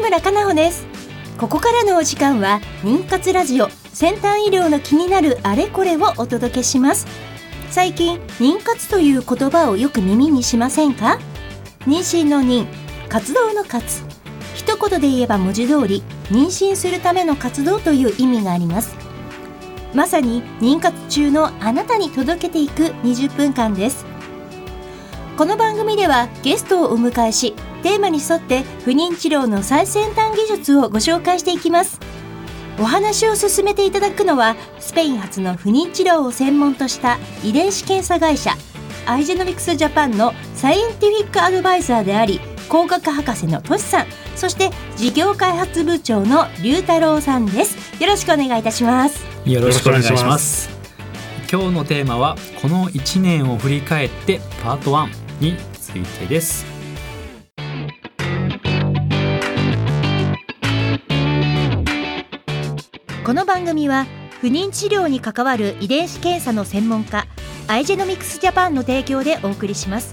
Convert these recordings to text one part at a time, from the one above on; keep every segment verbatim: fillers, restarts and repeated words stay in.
村かなほです。ここからのお時間は妊活ラジオ、先端医療の気になるあれこれをお届けします。最近妊活という言葉をよく耳にしませんか？妊娠の妊、活動の活、一言で言えば文字通り妊娠するための活動という意味があります。まさに妊活中のあなたに届けていくにじゅっぷんかんです。この番組ではゲストをお迎えし、テーマに沿って不妊治療の最先端技術をご紹介していきます。お話を進めていただくのは、スペイン発の不妊治療を専門とした遺伝子検査会社アイジェノミクスジャパンのサイエンティフィックアドバイザーであり、工学博士のトシさん、そして事業開発部長の龍太郎さんです。よろしくお願いいたします。 よろしくお願いします。今日のテーマはこのいちねんを振り返ってパートワンについてです。 この番組は不妊治療に関わる遺伝子検査の専門家アイジェノミクスジャパンの提供でお送りします。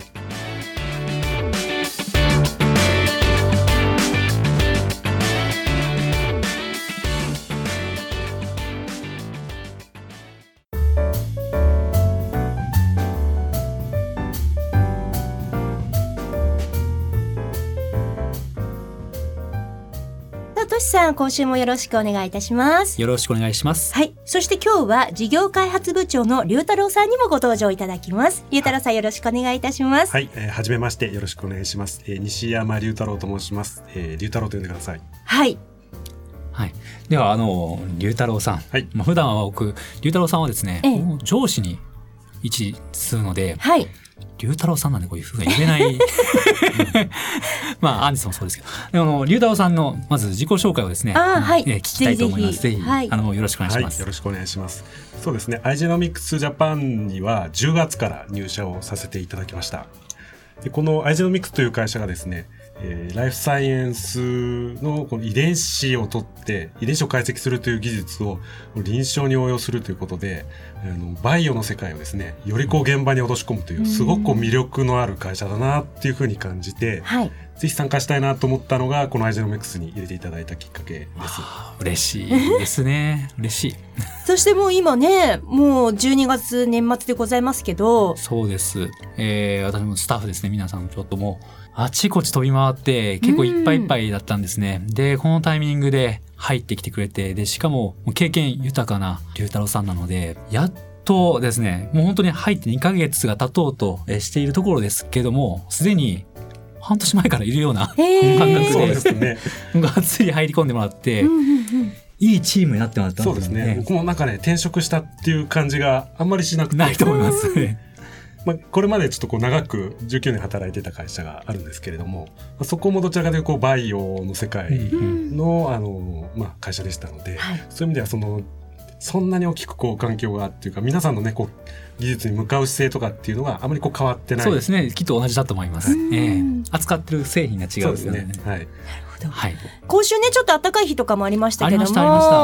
トシさん、今週もよろしくお願いいたします。 よろしくお願いします。 はい、そして今日は事業開発部長の龍太郎さんにもご登場いただきます。龍太郎さん、よろしくお願いいたします。 はい、えー、はじめまして、よろしくお願いします。えー、西山龍太郎と申します。えー、龍太郎と呼んでください。 はい、 はい、ではあの龍太郎さん、はい、まあ、普段は僕龍太郎さんはですね、ええ、上司に位置するので、はい、龍太郎さんなんでこういうふうに言えない、うん、まあアンジさんもそうですけど、でも龍太郎さんのまず自己紹介をですね、 あ、はい、 えー、聞きたいと思います。ぜひ、ぜひ、はい、あのよろしくお願いします。 はい、よろしくお願いします。そうですね、アイジェノミクスジャパンにはじゅうがつから入社をさせていただきました。でこのアイジェノミクスという会社がですね、えー、ライフサイエンスのこの遺伝子を取って遺伝子を解析するという技術を臨床に応用するということで、あのバイオの世界をですね、よりこう現場に落とし込むというすごくこう魅力のある会社だなっていうふうに感じて、はい、ぜひ参加したいなと思ったのがこのアイジェノミクスに入れていただいたきっかけです。 嬉しいですね。嬉しい。 そしてもう今ね、もうじゅうにがつ年末でございますけど。 そうです、えー、私もスタッフですね、皆さんちょっともうあちこち飛び回って結構いっぱいいっぱいだったんですね。でこのタイミングで入ってきてくれて、でしかも経験豊かな龍太郎さんなので、やっとですね、もう本当に入ってにかげつが経とうとしているところですけども、すでに半年前からいるような感覚で、そうですね、がっつり入り込んでもらって、うんうんうん、いいチームになってもらったんですよね。 そうですね、僕もなんかね、転職したっていう感じがあんまりしなくて、 ないと思いますまあ、これまでちょっとこう長くじゅうきゅうねん働いてた会社があるんですけれども、まあ、そこもどちらかというとこうバイオの世界の、あの、まあ、会社でしたので、はい、そういう意味ではそのそんなに大きくこう環境がっていうか、皆さんのねこう技術に向かう姿勢とかっていうのがあまりこう変わってない。 そうですね、きっと同じだと思います、はい、えー、扱ってる製品が違うんですよね。 そうですね、はい、 はい、今週ねちょっと暖かい日とかもありましたけども、 ありましたありました。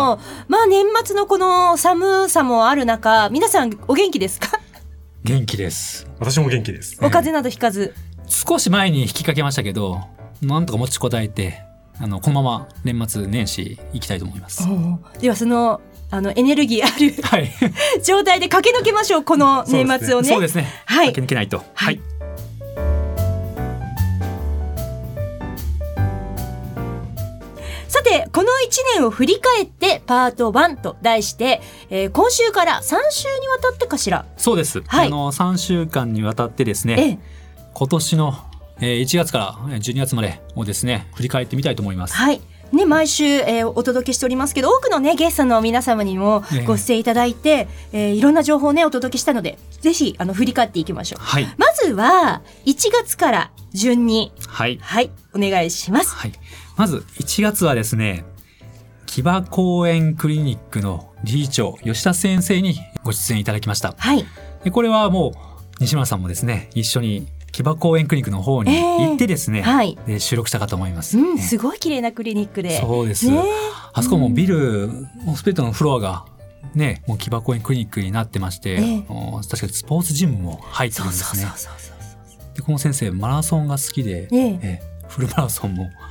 まあ年末のこの寒さもある中、皆さんお元気ですか？ 元気です。 私も元気です。 お風邪などひかず、 えー、少し前に引きかけましたけど、なんとか持ちこたえて、あのこのまま年末年始行きたいと思います。 ではそのあのエネルギーある、はい、状態で駆け抜けましょう、この年末をね。 そうですね、はい、駆け抜けないと、はいはい。 さて、このいちねんを振り返ってパートワンと題して、えー、今週からさん週にわたってかしら。 そうです、はい、あのさんしゅうかんにわたってですね、ええ、今年のいちがつからじゅうにがつまでをですね振り返ってみたいと思います。 はいね、毎週、えー、お届けしておりますけど、多くの、ね、ゲストの皆様にもご出演いただいて、えー、いろんな情報を、ね、お届けしたので、ぜひあの振り返っていきましょう。はい、まずはいちがつから順に、はいはい、お願いします。 はい、まずいちがつはですね、木場公園クリニックの理事長吉田先生にご出演いただきました。はい、でこれはもう西村さんもですね一緒に木場公園クリニックの方に行ってですね、えーはい、で収録したかと思います、 うん、すごい綺麗なクリニックで。 そうです、ね、あそこもビル、うん、スペットのフロアがね、もう木場公園クリニックになってまして、えー、確かにスポーツジムも入ってるんですね。でこの先生マラソンが好きで、えーえー、フルマラソンも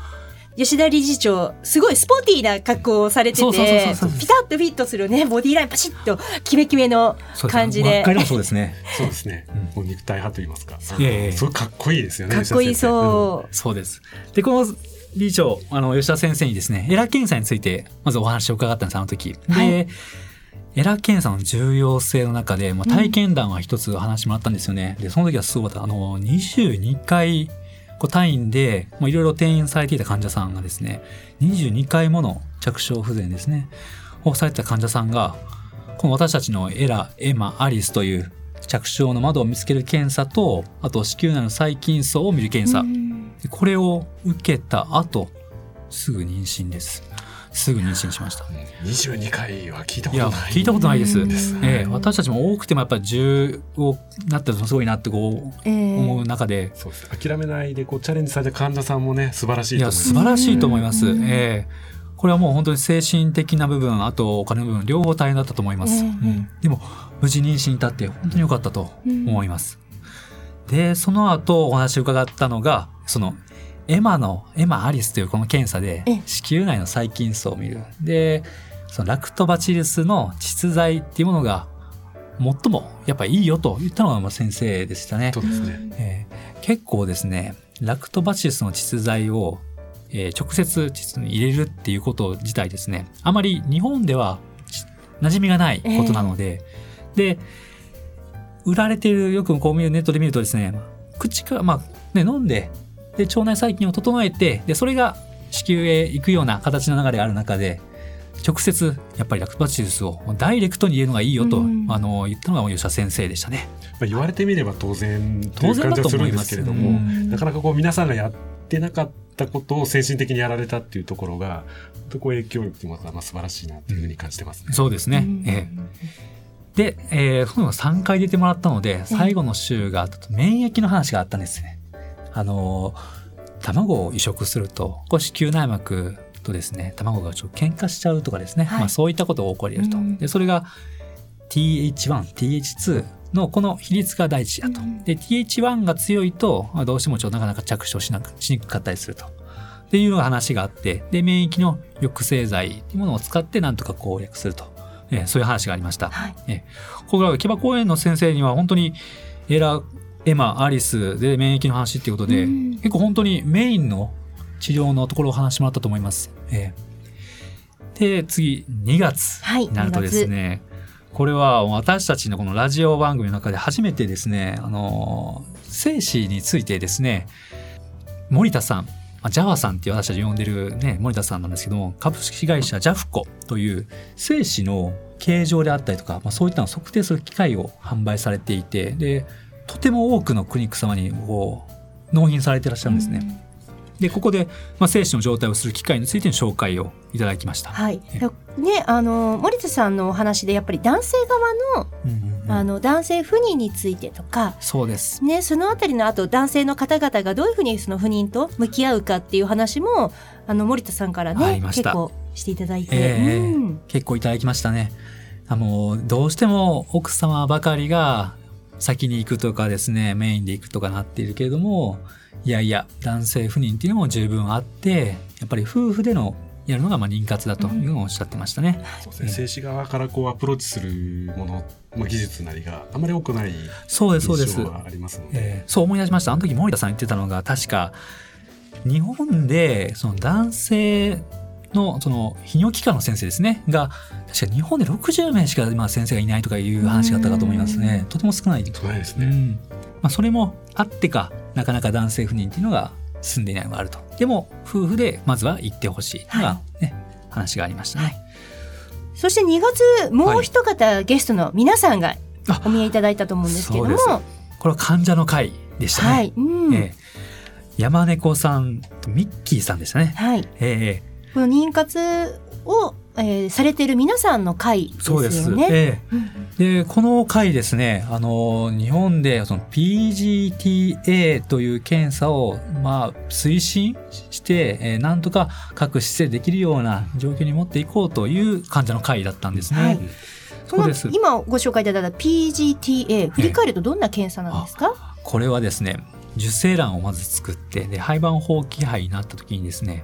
吉田理事長すごいスポーティーな格好をされてて、 そうそうそうそうピタッとフィットするねボディラインパシッとキメキメの感じで、 若いでもそうですねそうですね、うん、もう肉体派と言いますか、 いやいやすごいかっこいいですよね。 かっこいいそう、 うん、そうです。でこの理事長あの吉田先生にですねエラー検査についてまずお話を伺ったんです、あの時で、はい、エラー検査の重要性の中で、まあ、体験談は一つ話してもらったんですよね、うん、でその時はすごかった。あのにじゅうにかい単位でいろいろ転院されていた患者さんがですねにじゅうにかいもの着床不全ですねをされてた患者さんがこの私たちのエラ、エマ、アリスという着床の窓を見つける検査と、あと子宮内の細菌層を見る検査、これを受けた後すぐ妊娠です。すぐ妊娠しました。 にじゅうにかいは聞いたことない。いや聞いたことないです。えー、私たちも多くてもやっぱりじゅうをなってるとすごいなってこう思う中で、えー、 そうです。諦めないでこうチャレンジされた患者さんもね素晴らしいと思います。 いや素晴らしいと思います。えーこれはもう本当に精神的な部分、あとお金の部分両方大変だったと思います、うんうん、でも無事妊娠に至って本当に良かったと思います、うん、でその後お話を伺ったのがそのエマのエマアリスというこの検査で子宮内の細菌層を見る。でそのラクトバチルスの窒剤っていうものが最もやっぱりいいよと言ったのが先生でしたね。 そうですね、 えー、結構ですねラクトバチルスの窒剤をえー、直接膣に入れるっていうこと自体ですねあまり日本では馴染みがないことなので、えー、で売られているよくこう見るネットで見るとですね口からまあね飲んでで腸内細菌を整えてでそれが子宮へ行くような形の流れがある中で直接やっぱりラクトバチルスをダイレクトに入れるのがいいよと、うん、あの言ったのが吉田先生でしたね。 まあ、言われてみれば当然という感じはするんですけれども、うん、なかなかこう皆さんがやってなかったことを精神的にやられたっていうところがこう影響力というのはまあ素晴らしいなというふうに感じてますね。 うん、そうですね、うんえー、で、えー、そのさんかい出てもらったので最後の週が免疫の話があったんですね。あの卵を移植するとこう子宮内膜とですね卵がちょっと喧嘩しちゃうとかですね、はいまあ、そういったことが起こり得ると、うん、でそれが ティーエイチワン、ティーエイチツー のこの比率が大事だと。で ティーエイチワン が強いとどうしてもちょっとなかなか着床しなくしにくかったりするとっていう話があって、で免疫の抑制剤っていうものを使ってなんとか攻略すると、えー、そういう話がありました。はい、えー、ここが木場公園の先生には本当にエラ、エマ、アリスで免疫の話っていうことで、うん、結構本当にメインの治療のところをお話してもらったと思います。えー、で次にがつになるとですね、はい、これは私たちのこのラジオ番組の中で初めてですね、あの精子についてですね森田さん、ジャワさんっていう私たち呼んでるね森田さんなんですけども、株式会社ジャフコという精子の形状であったりとか、まあ、そういったのを測定する機械を販売されていて、でとても多くのクリニック様にこう納品されていらっしゃるんですね。うんでここで、まあ、精子の状態をする機会についての紹介をいただきました。 はいね、あの森田さんのお話でやっぱり男性側 の,、うんうんうん、あの男性不妊についてとかそうです、 ね、そのあたりのあと男性の方々がどういうふうにその不妊と向き合うかっていう話もあの森田さんからね結構していただいて、 えーうん、結構いただきましたね。あのどうしても奥様ばかりが先に行くとかですねメインで行くとかなっているけれども、いやいや男性不妊っていうのも十分あって、やっぱり夫婦でのやるのがまあ妊活だというのをおっしゃってましたね。 うん、そうですね、精子側からこうアプローチするもの、まあ、技術なりがあまり多くない印象はありますので、 えー、そう思い出しました。あの時森田さん言ってたのが確か日本でその男性のその泌尿器科の先生ですねが確か日本でろくじゅうめいしか今先生がいないとかいう話があったかと思いますね。とても少ない少ないですね。 うんまあ、それもあってかなかなか男性不妊っていうのが進んでいないのがあると。でも夫婦でまずは行ってほしいというのが、ねはい、話がありましたね。はい、 そしてにがつもう一方、はい、ゲストの皆さんがお見えいただいたと思うんですけども、 これは患者の会でしたね。はいうんえー、山猫さんとミッキーさんでしたね。はいえー、この妊活をえー、されている皆さんの会ですよね。そうです、 えー、でこの会ですね、あの日本でその ピージーティーエー という検査を、まあ、推進して、えー、なんとか各施設できるような状況に持っていこうという患者の会だったんですね。はい、 そうです。今ご紹介いただいた ピージーティーエー 振り返るとどんな検査なんですか？ えー、これはですね受精卵をまず作ってで胚盤放棄胚になった時にですね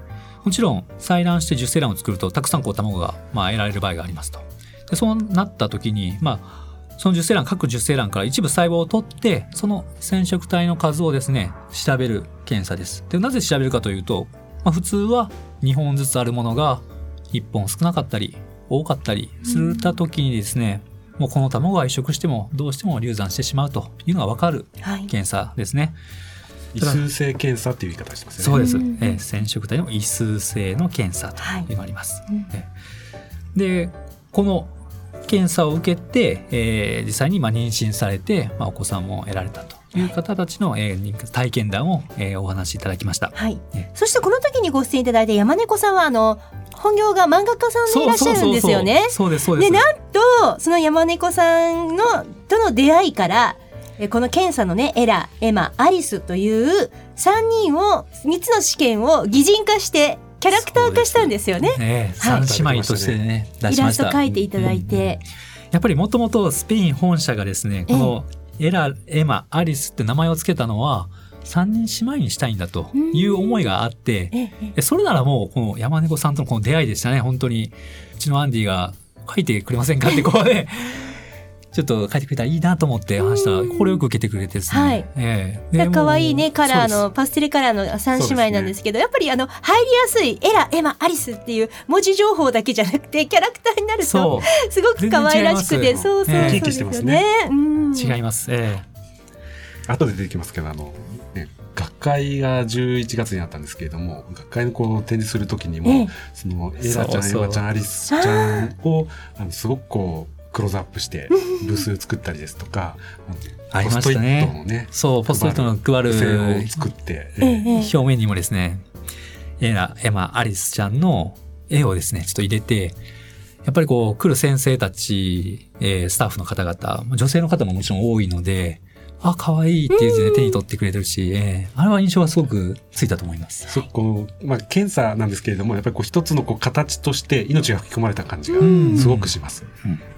もちろん採卵して受精卵を作るとたくさんこう卵がまあ得られる場合がありますと。でそうなった時に、まあ、その受精卵各受精卵から一部細胞を取ってその染色体の数をですね調べる検査です。でなぜ調べるかというと、まあ、普通はにほんずつあるものがいっぽん少なかったり多かったりするた時にですね、うん、もうこの卵が移植してもどうしても流産してしまうというのが分かる検査ですね。 異数性検査っていう言い方してますよね。 そうです、えー、染色体の異数性の検査というのがあります、はいうん、でこの検査を受けて、えー、実際にまあ妊娠されて、まあ、お子さんも得られたという方たちの、えー、体験談を、えー、お話しいただきました、 はいえー、そしてこの時にご出演いただいた山猫さんはあの本業が漫画家さんでいらっしゃるんですよね。 そうですそうです。 でなんとその山猫さんのとの出会いからこの検査のねエラ、エマ、アリスというさんにんをみっつの試験を擬人化してキャラクター化したんですよね。 ねはい、さん姉妹としてね出しました。 イラスト描いていただいて、うんうん、 やっぱりもともとスペイン本社がですねこのエラ、エマ、アリスって名前をつけたのはさんにん姉妹にしたいんだという思いがあって、ええ、それならもうこの山猫さんとのこの出会いでしたね。本当にうちのアンディが書いてくれませんかってこうねちょっと書いてくれたらいいなと思って話したら快く受けてくれてですね、はいえー、かわいいねカラーのパステルカラーのさん姉妹なんですけど、ね、やっぱりあの入りやすいエラ、エマ、アリスっていう文字情報だけじゃなくてキャラクターになるとすごく可愛らしくてそうそうそうですよね。 違います、えー、後で出てきますけどあの、ね、学会がじゅういちがつにあったんですけれども学会のこう展示する時にも、えー、そのエラちゃん、エマちゃん、アリスちゃんをあのすごくこうクローズアップしてブス作ったりですとかありましたね。ポストイットのねそうポストイットの配る付箋を作って、えー、表面にもですねエラ、エマ、アリスちゃんの絵をですねちょっと入れてやっぱりこう来る先生たち、えー、スタッフの方々女性の方ももちろん多いのであ可愛いっていう、ね、手に取ってくれてるし、えー、あれは印象がすごくついたと思います。 そこの、まあ、検査なんですけれどもやっぱりこう一つのこう形として命が吹き込まれた感じがすごくします。うんうん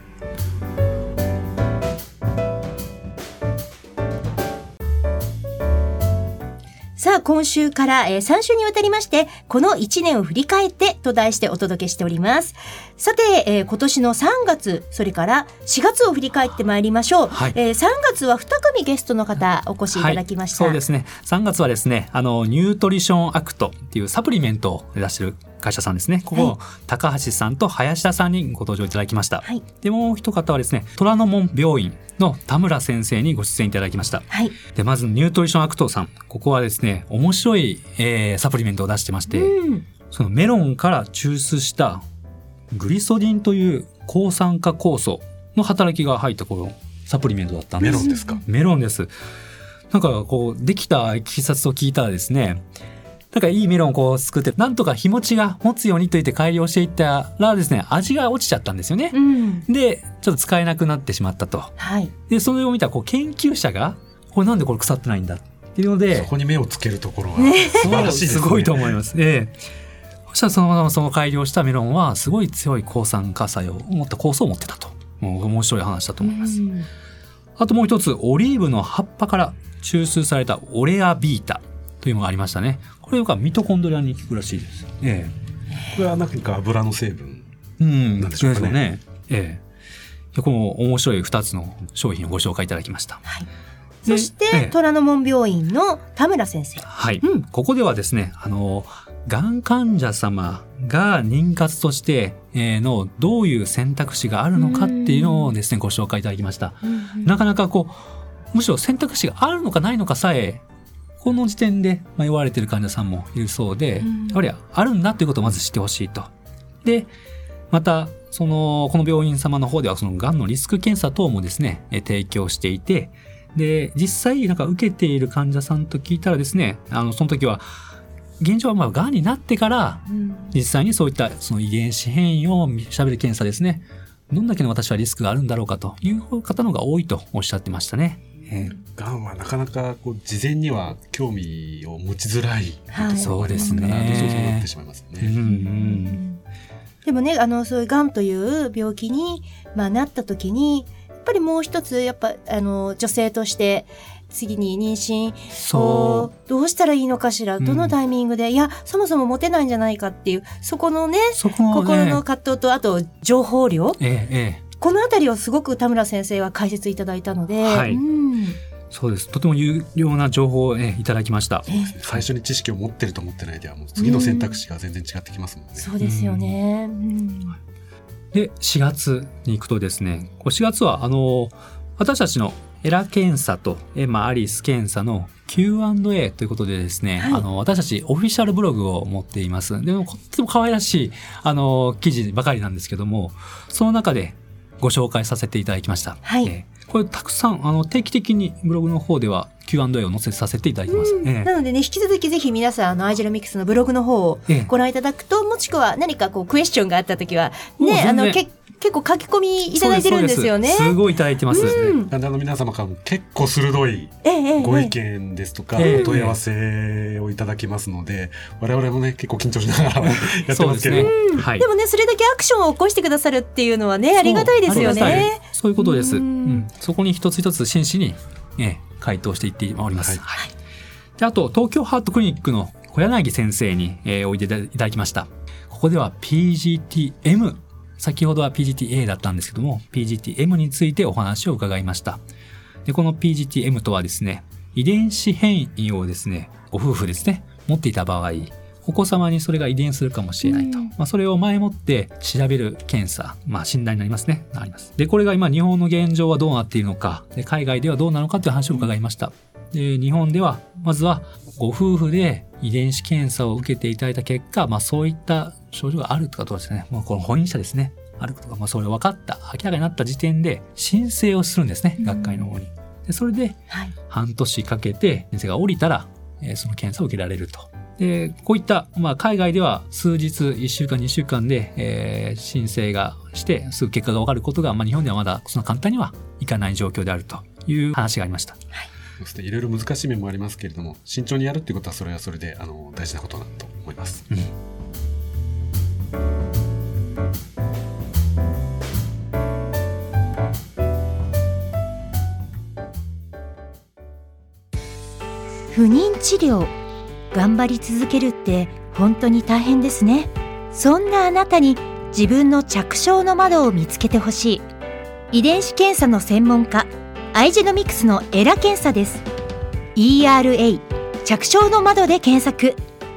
さあ今週から、えー、さん週にわたりましてこのいちねんを振り返ってと題してお届けしております。さて、えー、今年のさんがつそれからしがつを振り返ってまいりましょう、はいえー、さんがつはに組ゲストの方お越しいただきました、 はい、そうですねさんがつはですねあのニュートリションアクトっていうサプリメントを出してる会社さんですねここ、はい、高橋さんと林田さんにご登場いただきました、はい、でもう一方はですね虎ノ門病院の田村先生にご出演いただきました、はい、でまずニュートリションアクトさんここはですね面白い、えー、サプリメントを出してまして、うん、そのメロンから抽出したグリソディンという抗酸化酵素の働きが入ったこのサプリメントだったんです。 メロンですか？ メロンです。なんかこうできたいきさつを聞いたらですねなんかいいメロンをこう作ってなんとか日持ちが持つようにといって改良していったらですね味が落ちちゃったんですよね、うん、でちょっと使えなくなってしまったと、はい、でそれを見たこう研究者がこれなんでこれ腐ってないんだっていうのでそこに目をつけるところは素晴らしいですね。 すごいと思います、ええ、そしたらそのままその改良したメロンはすごい強い抗酸化作用を持った酵素を持ってたともう面白い話だと思います、うん、あともう一つオリーブの葉っぱから抽出されたオレアビータというのがありましたね。これがミトコンドリアに効くらしいです、ええ、これは何か油の成分なんでしょうかね、うん、ねええ、この面白いふたつの商品をご紹介いただきました、 はい、そして、ええ、虎ノ門病院の田村先生、 はい、うん、ここではですねあのがん患者様が妊活としてのどういう選択肢があるのかっていうのをですねご紹介いただきました、うん、なかなかこうむしろ選択肢があるのかないのかさえこの時点で迷われている患者さんもいるそうで、うん、やっぱりあるんだということをまず知ってほしいと。でまたそのこの病院様の方ではそのがんのリスク検査等もですね提供していてで実際なんか受けている患者さんと聞いたらですねあのその時は現状はまあがんになってから実際にそういったその遺伝子変異を調べる検査ですねどんだけの私はリスクがあるんだろうかという方のが多いとおっしゃってましたね。 がんはなかなかこう事前には興味を持ちづらいところがありますから、 はい、そうなってしまいますね、うんうん、 でもねあのそういうがんという病気に、まあ、なった時にやっぱりもう一つやっぱあの女性として次に妊娠そをどうしたらいいのかしら、どのタイミングで、いやそもそも持てないんじゃないかっていうそこのね、 そこのね心の葛藤と、あと情報量、 ええええこのあたりをすごく田村先生は解説いただいたので、 はいうんそうです。とても有料な情報を、ね、いただきました。 最初に知識を持ってると思ってないではもう次の選択肢が全然違ってきますもんね。 うん、そうですよね、うん、 でしがつに行くとですね、しがつはあの私たちのエラ検査とエマアリス検査の キューアンドエー ということでですね、はい、あの私たちオフィシャルブログを持っています。でもとっても可愛らしいあの記事ばかりなんですけども、その中でご紹介させていただきました。 はい、 えーこれたくさんあの定期的にブログの方では キューアンドエー を載せさせていただきます、 うんええ、 なのでね、引き続きぜひ皆さんあのアイジェノミクスのブログの方をご覧いただくと、ええ、もしくは何かこうクエスチョンがあった時はね、あのけ結構書き込みいただいてるんですよね。 す, す, すごいいただいてます、 うん、 なんであの皆様からも結構鋭いご意見ですとか、 ええ、 お問い合わせをいただきますので、我々もね結構緊張しながらやってますけど、 ねうんはい、 でもねそれだけアクションを起こしてくださるっていうのはねありがたいですよね。 そういうことです、 うんうん、そこに一つ一つ真摯に、ね、回答していっております、はいはい、であと東京ハートクリニックの小柳先生に、えー、おいでいただきました。ここでは ピージーティーエム、 先ほどは ピージーティーエー だったんですけども ピージーティーエム についてお話を伺いました。でこの ピージーティーエム とはですね、遺伝子変異をですねご夫婦ですね持っていた場合、お子様にそれが遺伝するかもしれないと、まあ、それを前もって調べる検査、まあ、診断になりますねあります。でこれが今日本の現状はどうなっているのか、で海外ではどうなのかという話を伺いました。で日本ではまずはご夫婦で遺伝子検査を受けていただいた結果、まあ、そういった症状があるとかどうですね、まあ、この本因者ですねあることが、まあ、それ分かった明らかになった時点で申請をするんですね、学会の方に。でそれで半年かけて先生が降りたら、えー、その検査を受けられると。でこういった、まあ、海外では数日いっしゅうかんにしゅうかんで、えー、申請がしてすぐ結果が分かることが、まあ、日本ではまだその簡単にはいかない状況であるという話がありました。はいそしていろいろ難しい面もありますけれども、慎重にやるっていうことはそれはそれであの大事なことだと思います、うん不妊治療頑張り続けるって本当に大変ですね。そんなあなたに自分の着床の窓を見つけてほしい。遺伝子検査の専門家アイジェノミクスのエラ検査です。 イーアールエー 着床の窓で検索。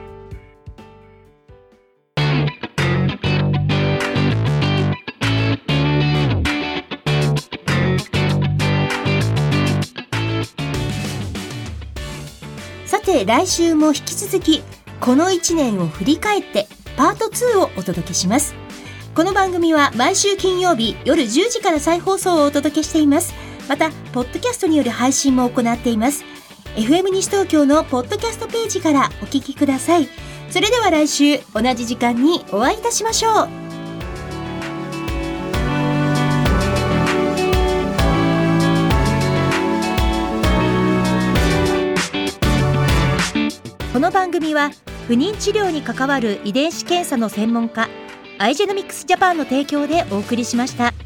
さて来週も引き続きこのいちねんを振り返ってパートツーをお届けします。この番組は毎週金曜日夜じゅうじから再放送をお届けしています。またポッドキャストによる配信も行っています。 エフエム 西東京のポッドキャストページからお聞きください。それでは来週同じ時間にお会いいたしましょう。この番組は不妊治療に関わる遺伝子検査の専門家アイジェノミクスジャパンの提供でお送りしました。